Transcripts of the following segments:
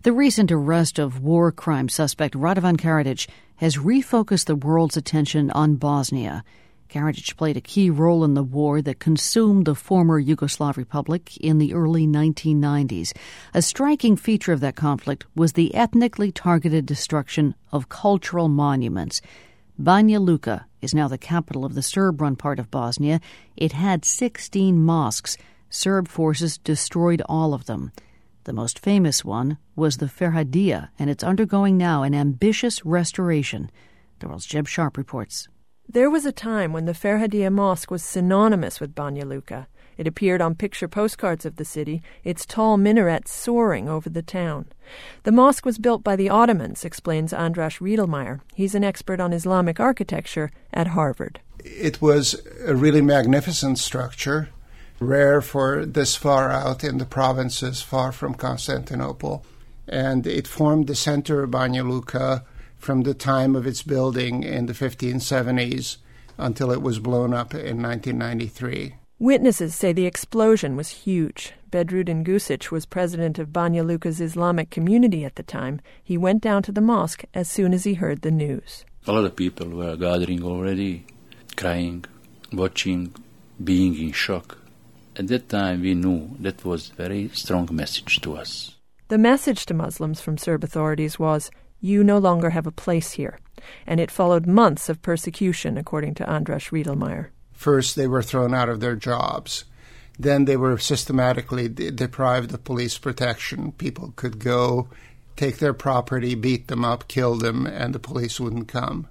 The recent arrest of war crime suspect Radovan Karadzic has refocused the world's attention on Bosnia. Karadzic played a key role in the war that consumed the former Yugoslav Republic in the early 1990s. A striking feature of that conflict was the ethnically targeted destruction of cultural monuments. Banja Luka is now the capital of the Serb-run part of Bosnia. It had 16 mosques. Serb forces destroyed all of them. The most famous one was the Ferhadia, and it's undergoing now an ambitious restoration. The World's Jeb Sharp reports. There was a time when the Ferhadia Mosque was synonymous with Banja Luka. It appeared on picture postcards of the city, its tall minaret soaring over the town. The mosque was built by the Ottomans, explains Andras Riedelmeier. He's an expert on Islamic architecture at Harvard. It was a really magnificent structure, rare for this far out in the provinces far from Constantinople. And it formed the center of Banja Luka from the time of its building in the 1570s until it was blown up in 1993. Witnesses say the explosion was huge. Bedrudin Gusic was president of Banja Luka's Islamic community at the time. He went down to the mosque as soon as he heard the news. A lot of people were gathering already, crying, watching, being in shock. At that time we knew that was a very strong message to us. The message to Muslims from Serb authorities was, you no longer have a place here. And it followed months of persecution, according to Andras Riedelmeier. First, they were thrown out of their jobs. Then they were systematically deprived of police protection. People could go, take their property, beat them up, kill them, and the police wouldn't come.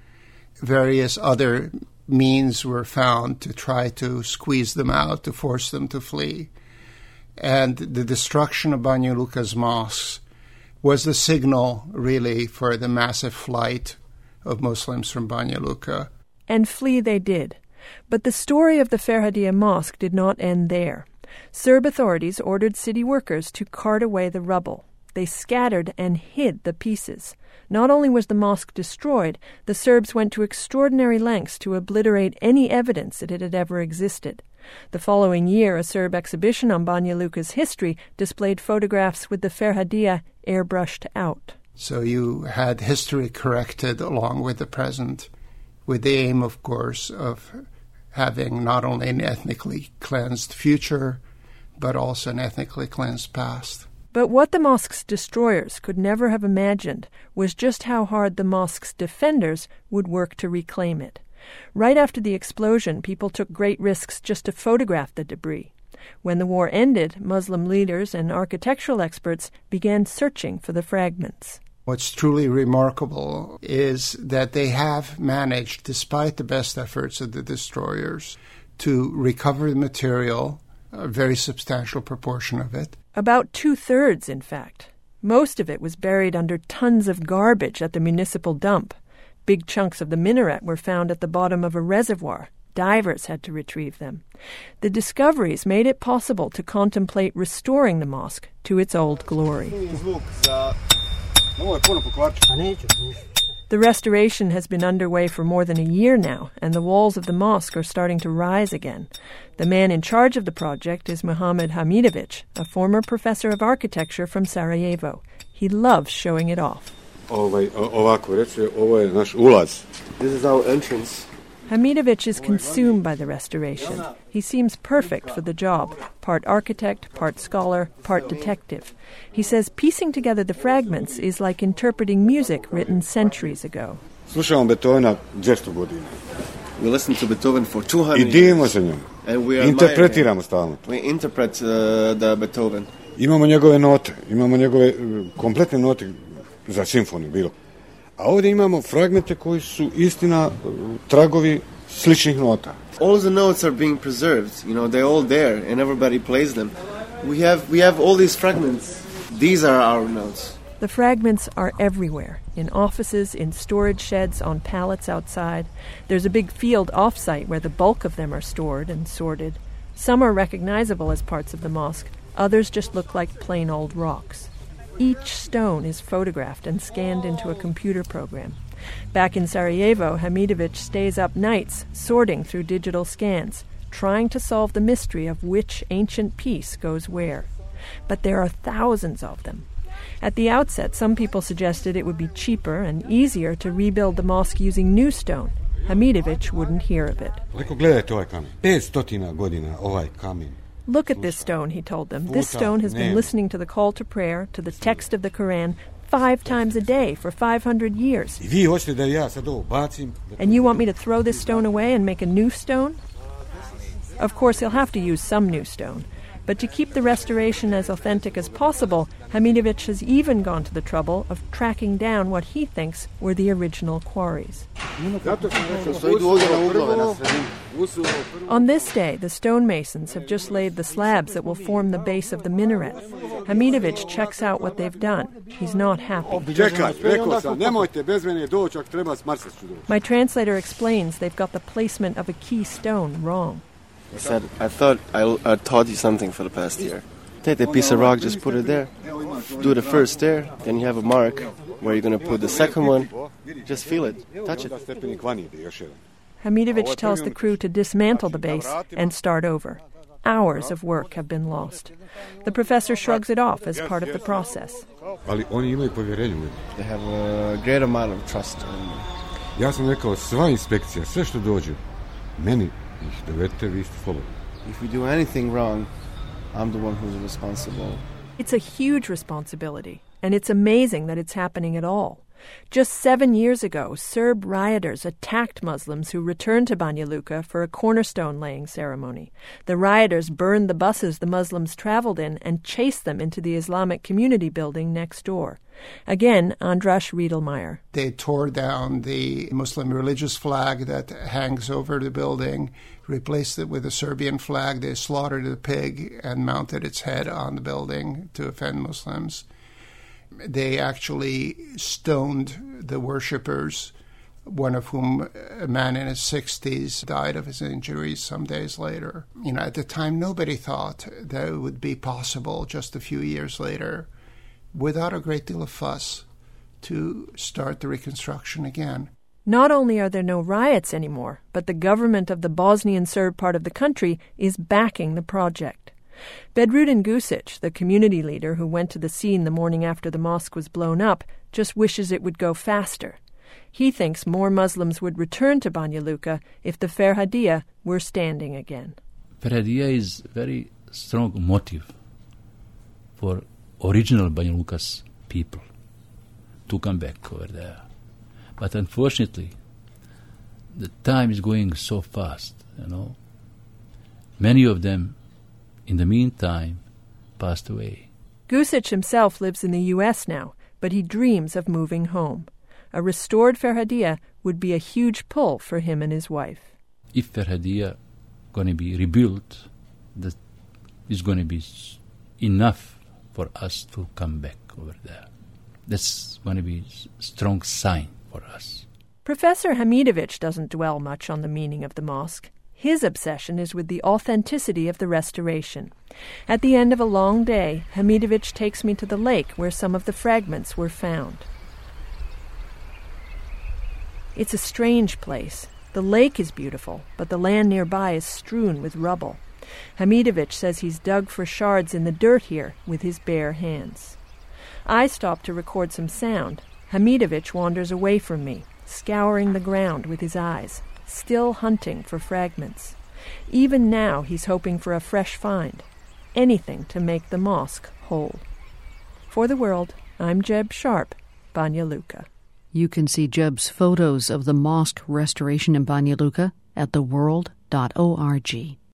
Various other means were found to try to squeeze them out, to force them to flee. And the destruction of Banja Luka's mosques was the signal, really, for the massive flight of Muslims from Banja Luka. And flee they did. But the story of the Ferhadia Mosque did not end there. Serb authorities ordered city workers to cart away the rubble. They scattered and hid the pieces. Not only was the mosque destroyed, the Serbs went to extraordinary lengths to obliterate any evidence that it had ever existed. The following year, a Serb exhibition on Banja Luka's history displayed photographs with the Ferhadia airbrushed out. So you had history corrected along with the present, with the aim, of course, of having not only an ethnically cleansed future, but also an ethnically cleansed past. But what the mosque's destroyers could never have imagined was just how hard the mosque's defenders would work to reclaim it. Right after the explosion, people took great risks just to photograph the debris. When the war ended, Muslim leaders and architectural experts began searching for the fragments. What's truly remarkable is that they have managed, despite the best efforts of the destroyers, to recover the material, a very substantial proportion of it. About 2/3, in fact. Most of it was buried under tons of garbage at the municipal dump. Big chunks of the minaret were found at the bottom of a reservoir. Divers had to retrieve them. The discoveries made it possible to contemplate restoring the mosque to its old glory. The restoration has been underway for more than a year now, and the walls of the mosque are starting to rise again. The man in charge of the project is Muhammad Hamidovic, a former professor of architecture from Sarajevo. He loves showing it off. This is our entrance. Hamidovic is consumed by the restoration. He seems perfect for the job, part architect, part scholar, part detective. He says piecing together the fragments is like interpreting music written centuries ago. We listen to Beethoven for 200 years. And we interpret the Beethoven. Imamo njegove note, imamo njegove kompletne note za simfoniju bilo. A ovdje imamo fragmente koji su istina tragovi sličnih nota. All the notes are being preserved, they're all there and everybody plays them. We have all these fragments. These are our notes. The fragments are everywhere, in offices, in storage sheds, on pallets outside. There's a big field off-site where the bulk of them are stored and sorted. Some are recognizable as parts of the mosque. Others just look like plain old rocks. Each stone is photographed and scanned into a computer program. Back in Sarajevo, Hamidovic stays up nights sorting through digital scans, trying to solve the mystery of which ancient piece goes where. But there are thousands of them. At the outset, some people suggested it would be cheaper and easier to rebuild the mosque using new stone. Hamidović wouldn't hear of it. Look at this stone, he told them. This stone has been listening to the call to prayer, to the text of the Quran, 5 times a day for 500 years. And you want me to throw this stone away and make a new stone? Of course, he'll have to use some new stone. But to keep the restoration as authentic as possible, Hamidović has even gone to the trouble of tracking down what he thinks were the original quarries. On this day, the stonemasons have just laid the slabs that will form the base of the minaret. Hamidović checks out what they've done. He's not happy. My translator explains they've got the placement of a key stone wrong. He said, I thought I taught you something for the past year. Take that piece of rock, just put it there. Do the first stair, then you have a mark where you're going to put the second one. Just feel it, touch it. Hamidović tells the crew to dismantle the base and start over. Hours of work have been lost. The professor shrugs it off as part of the process. They have a great amount of trust in me. If we do anything wrong, I'm the one who's responsible. It's a huge responsibility, and it's amazing that it's happening at all. Just 7 years ago, Serb rioters attacked Muslims who returned to Banja Luka for a cornerstone-laying ceremony. The rioters burned the buses the Muslims traveled in and chased them into the Islamic community building next door. Again, Andras Riedelmeier. They tore down the Muslim religious flag that hangs over the building, replaced it with a Serbian flag. They slaughtered a pig and mounted its head on the building to offend Muslims. They actually stoned the worshippers, one of whom, a man in his 60s, died of his injuries some days later. At the time, nobody thought that it would be possible just a few years later, without a great deal of fuss, to start the reconstruction again. Not only are there no riots anymore, but the government of the Bosnian Serb part of the country is backing the project. Bedrudin Gusic, the community leader who went to the scene the morning after the mosque was blown up, just wishes it would go faster. He thinks more Muslims would return to Banja Luka if the Ferhadija were standing again. Ferhadija is a very strong motive for original Banja Luka's people to come back over there. But unfortunately, the time is going so fast, Many of them, in the meantime, passed away. Gusic himself lives in the U.S. now, but he dreams of moving home. A restored Ferhadija would be a huge pull for him and his wife. If Ferhadija going to be rebuilt, that is going to be enough for us to come back over there. That's going to be a strong sign for us. Professor Hamidović doesn't dwell much on the meaning of the mosque. His obsession is with the authenticity of the restoration. At the end of a long day, Hamidović takes me to the lake where some of the fragments were found. It's a strange place. The lake is beautiful, but the land nearby is strewn with rubble. Hamidović says he's dug for shards in the dirt here with his bare hands. I stop to record some sound. Hamidović wanders away from me, scouring the ground with his eyes, still hunting for fragments. Even now he's hoping for a fresh find, anything to make the mosque whole. For the World, I'm Jeb Sharp, Banja Luka. You can see Jeb's photos of the mosque restoration in Banja Luka at theworld.org.